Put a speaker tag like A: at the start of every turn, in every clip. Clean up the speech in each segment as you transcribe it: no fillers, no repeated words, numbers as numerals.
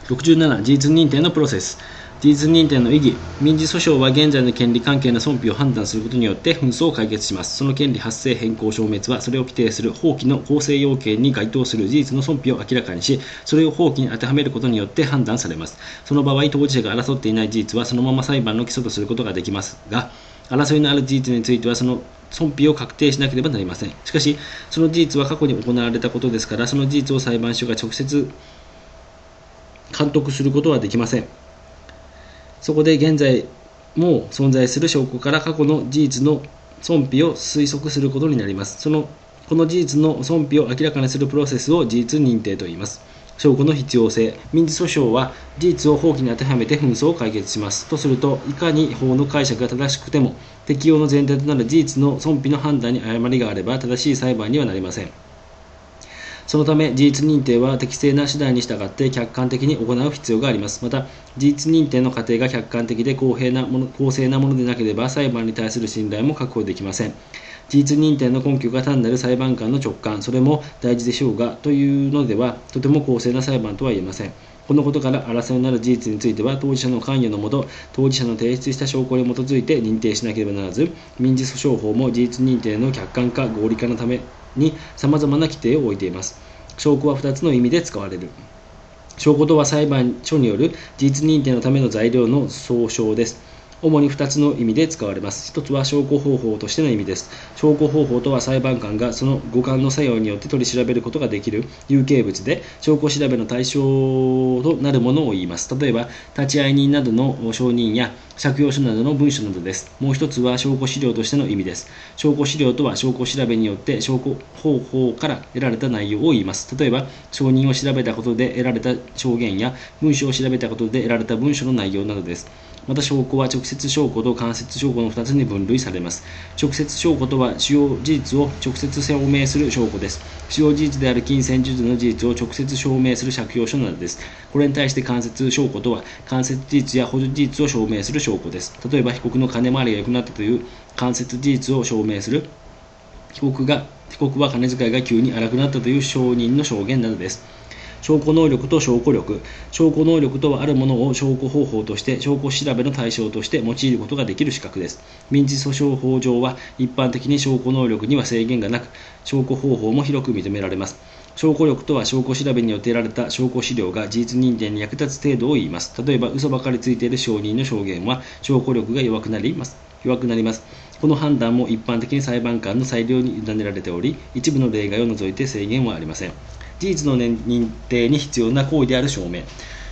A: 67、事実認定のプロセス。事実認定の意義。民事訴訟は現在の権利関係の損否を判断することによって紛争を解決します。その権利発生変更消滅は、それを規定する法規の構成要件に該当する事実の損否を明らかにし、それを法規に当てはめることによって判断されます。その場合、当事者が争っていない事実はそのまま裁判の基礎とすることができますが、争いのある事実についてはその損否を確定しなければなりません。しかし、その事実は過去に行われたことですから、その事実を裁判所が直接監督することはできません。そこで現在も存在する証拠から過去の事実の損否を推測することになります。この事実の損否を明らかにするプロセスを事実認定といいます。証拠の必要性。民事訴訟は事実を法規に当てはめて紛争を解決します。とすると、いかに法の解釈が正しくても、適用の前提となる事実の損否の判断に誤りがあれば正しい裁判にはなりません。そのため、事実認定は適正な手段に従って客観的に行う必要があります。また、事実認定の過程が客観的で公正なものでなければ、裁判に対する信頼も確保できません。事実認定の根拠が単なる裁判官の直感、それも大事でしょうが、というのでは、とても公正な裁判とは言えません。このことから争いのある事実については、当事者の関与のもと、当事者の提出した証拠に基づいて認定しなければならず、民事訴訟法も事実認定の客観化、合理化のために様々な規定を置いています。証拠は2つの意味で使われる。証拠とは裁判所による事実認定のための材料の総称です。主に2つの意味で使われます。1つは証拠方法としての意味です。証拠方法とは裁判官がその五感の作用によって取り調べることができる有形物で、証拠調べの対象となるものを言います。例えば、立会人などの証人や借用書などの文書などです。もう1つは証拠資料としての意味です。証拠資料とは証拠調べによって証拠方法から得られた内容を言います。例えば、証人を調べたことで得られた証言や文書を調べたことで得られた文書の内容などです。また証拠は直接証拠と間接証拠の2つに分類されます。直接証拠とは主要事実を直接証明する証拠です。主要事実である金銭授受の事実を直接証明する借用書などです。これに対して間接証拠とは間接事実や補助事実を証明する証拠です。例えば被告の金回りが良くなったという間接事実を証明する被告は金遣いが急に荒くなったという証人の証言などです。証拠能力と証拠力。証拠能力とはあるものを証拠方法として証拠調べの対象として用いることができる資格です。民事訴訟法上は一般的に証拠能力には制限がなく、証拠方法も広く認められます。証拠力とは証拠調べによって得られた証拠資料が事実認定に役立つ程度を言います。例えば、嘘ばかりついている証人の証言は証拠力が弱くなります。この判断も一般的に裁判官の裁量に委ねられており、一部の例外を除いて制限はありません。事実の認定に必要な行為である証明。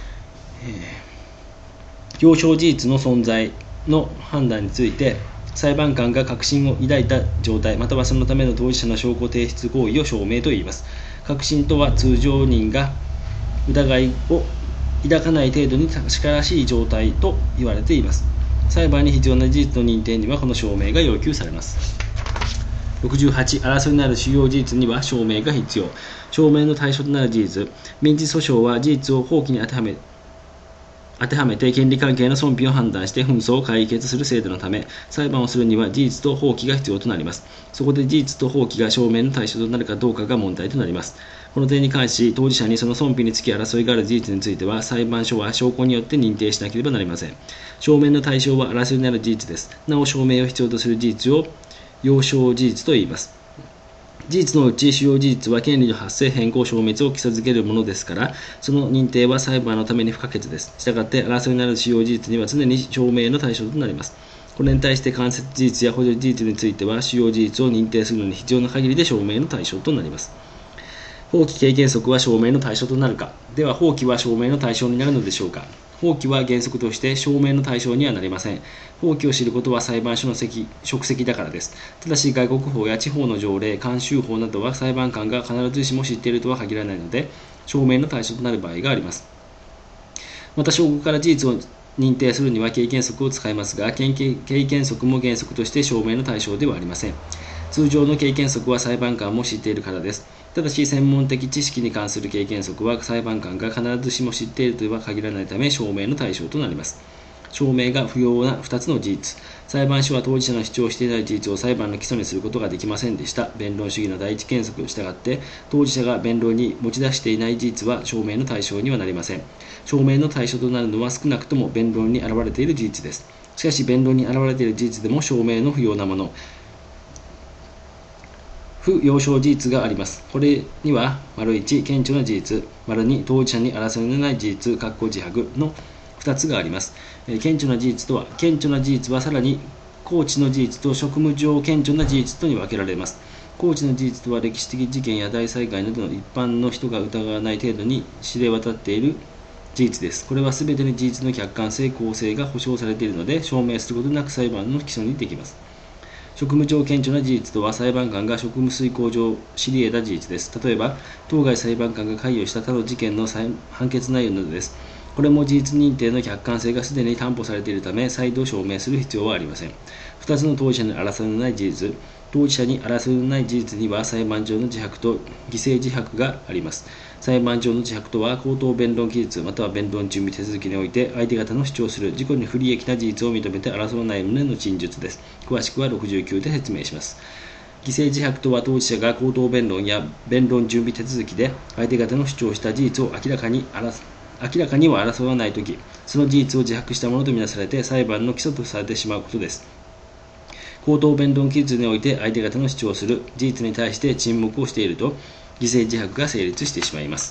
A: 要証事実の存在の判断について、裁判官が確信を抱いた状態、またはそのための当事者の証拠提出行為を証明といいます。確信とは通常人が疑いを抱かない程度に確からしい状態と言われています。裁判に必要な事実の認定にはこの証明が要求されます。68、争いのある主要事実には証明が必要。証明の対象となる事実。民事訴訟は事実を法規に当てはめて権利関係の損否を判断して紛争を解決する制度のため、裁判をするには事実と法規が必要となります。そこで事実と法規が証明の対象となるかどうかが問題となります。この点に関し、当事者にその損否につき争いがある事実については、裁判所は証拠によって認定しなければなりません。証明の対象は争いになる事実です。なお、証明を必要とする事実を要証事実と言います。事実のうち主要事実は権利の発生変更消滅を基礎づけるものですから、その認定は裁判のために不可欠です。したがって争いになる主要事実には常に証明の対象となります。これに対して間接事実や補助事実については主要事実を認定するのに必要な限りで証明の対象となります。法規経験則は証明の対象となるか。では法規は証明の対象になるのでしょうか。法規は原則として証明の対象にはなりません。法規を知ることは裁判所の職責だからです。ただし外国法や地方の条例、慣習法などは裁判官が必ずしも知っているとは限らないので、証明の対象となる場合があります。また証拠から事実を認定するには経験則を使いますが、経験則も原則として証明の対象ではありません。通常の経験則は裁判官も知っているからです。ただし専門的知識に関する経験則は裁判官が必ずしも知っているとは限らないため証明の対象となります。 証明が不要な2つの事実。裁判所は当事者の主張していない事実を裁判の基礎にすることができませんでした。弁論主義の第一原則に従って、当事者が弁論に持ち出していない事実は証明の対象にはなりません。証明の対象となるのは少なくとも弁論に現れている事実です。しかし、弁論に現れている事実でも証明の不要なもの、不要証事実があります。これには、1、顕著な事実、2、当事者に争いのない事実、自白の2つがあります。顕著な事実とは、顕著な事実はさらに高知の事実と職務上顕著な事実とに分けられます。高知の事実とは、歴史的事件や大災害などの一般の人が疑わない程度に知れ渡っている事実です。これはすべての事実の客観性、公正が保障されているので、証明することなく裁判の基礎にできます。職務上顕著な事実とは、裁判官が職務遂行上知り得た事実です。例えば、当該裁判官が関与した他の事件の判決内容などです。これも事実認定の客観性がすでに担保されているため、再度証明する必要はありません。2つの当事者に争いのない事実。当事者に争いのない事実には、裁判上の自白と犠牲自白があります。裁判上の自白とは、口頭弁論記述または弁論準備手続きにおいて、相手方の主張する自己に不利益な事実を認めて争わない旨の陳述です。詳しくは69で説明します。犠牲自白とは、当事者が口頭弁論や弁論準備手続きで相手方の主張した事実を明らかには争わないとき、その事実を自白したものとみなされて裁判の基礎とされてしまうことです。口頭弁論記述において相手方の主張する事実に対して沈黙をしていると、犠牲自白が成立してしまいます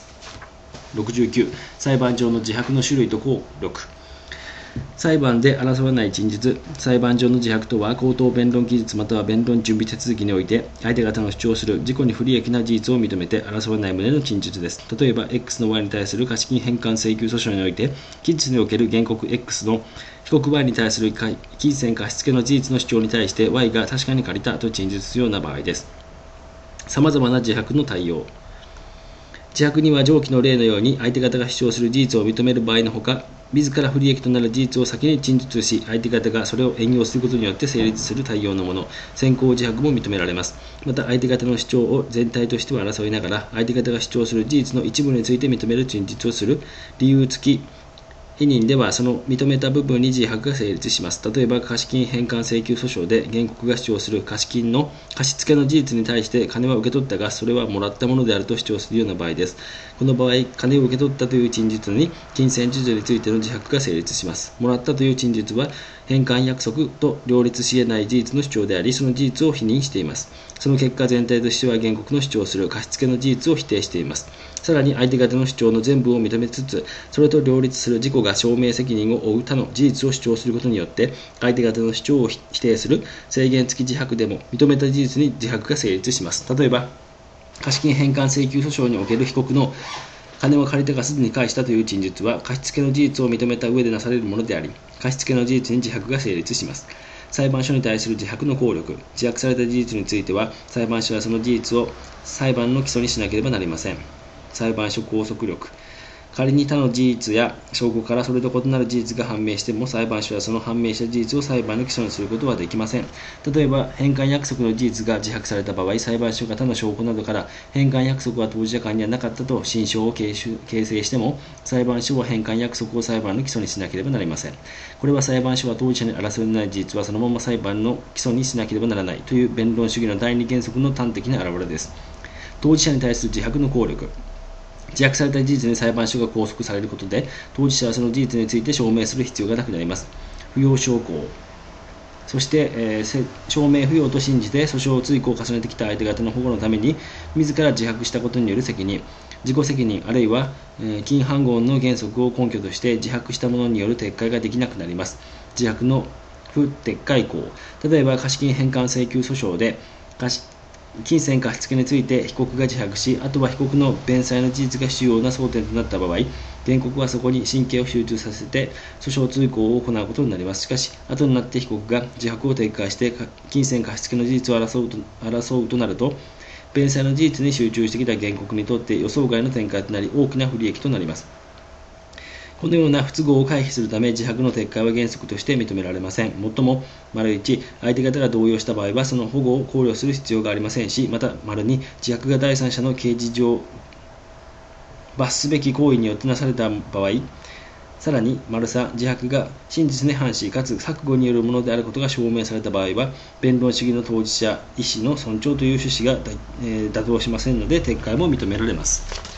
A: 。69、裁判上の自白の種類と効力。裁判で争わない陳述。裁判上の自白とは、口頭弁論記述または弁論準備手続きにおいて相手方の主張する自己に不利益な事実を認めて争わない旨の陳述です。例えば、X の Y に対する貸金返還請求訴訟において、期日における原告 X の被告 Y に対する金銭貸付の事実の主張に対して Y が確かに借りたと陳述するような場合です。さまざまな自白の対応。自白には上記の例のように相手方が主張する事実を認める場合のほか、自ら不利益となる事実を先に陳述し、相手方がそれを援用することによって成立する対応のもの、先行自白も認められます。また、相手方の主張を全体としては争いながら、相手方が主張する事実の一部について認める陳述をする理由付き否認では、その認めた部分に自白が成立します。例えば、貸金返還請求訴訟で原告が主張する貸金の貸付の事実に対して金は受け取ったが、それはもらったものであると主張するような場合です。この場合、金を受け取ったという陳述に金銭授受についての自白が成立します。もらったという陳述は返還約束と両立し得ない事実の主張であり、その事実を否認しています。その結果、全体としては原告の主張する貸付の事実を否定しています。さらに、相手方の主張の全部を認めつつ、それと両立する自己が証明責任を負う他の事実を主張することによって、相手方の主張を否定する制限付き自白でも認めた事実に自白が成立します。例えば、貸金返還請求訴訟における被告の金を借りたがすでに返したという陳述は、貸付の事実を認めた上でなされるものであり、貸付の事実に自白が成立します。裁判所に対する自白の効力。自白された事実については、裁判所はその事実を裁判の基礎にしなければなりません。裁判所拘束力。仮に他の事実や証拠からそれと異なる事実が判明しても、裁判所はその判明した事実を裁判の基礎にすることはできません。例えば、返還約束の事実が自白された場合、裁判所が他の証拠などから返還約束は当事者間にはなかったと心証を形成しても、裁判所は返還約束を裁判の基礎にしなければなりません。これは裁判所は当事者に争いのない事実はそのまま裁判の基礎にしなければならないという弁論主義の第二原則の端的な表れです。当事者に対する自白の効力。自白された事実に裁判所が拘束されることで、当事者はその事実について証明する必要がなくなります。不要証拠。そして、証明不要と信じて訴訟追告を重ねてきた相手方の保護のために、自ら自白したことによる責任、自己責任あるいは、禁反言の原則を根拠として自白したものによる撤回ができなくなります。自白の不撤回項。例えば、貸金返還請求訴訟で、金銭貸付について被告が自白し、あとは被告の弁済の事実が主要な争点となった場合、原告はそこに神経を集中させて訴訟追告を行うことになります。しかし、後になって被告が自白を撤回して金銭貸付の事実を争うとなると、弁済の事実に集中してきた原告にとって予想外の展開となり、大きな不利益となります。このような不都合を回避するため、自白の撤回は原則として認められません。もっとも、1、相手方が同意をした場合は、その保護を考慮する必要がありませんし、また、2、自白が第三者の刑事上罰すべき行為によってなされた場合、 さらに、丸3、自白が真実に反し、かつ錯誤によるものであることが証明された場合は、弁論主義の当事者、意思の尊重という趣旨が、妥当しませんので、撤回も認められます。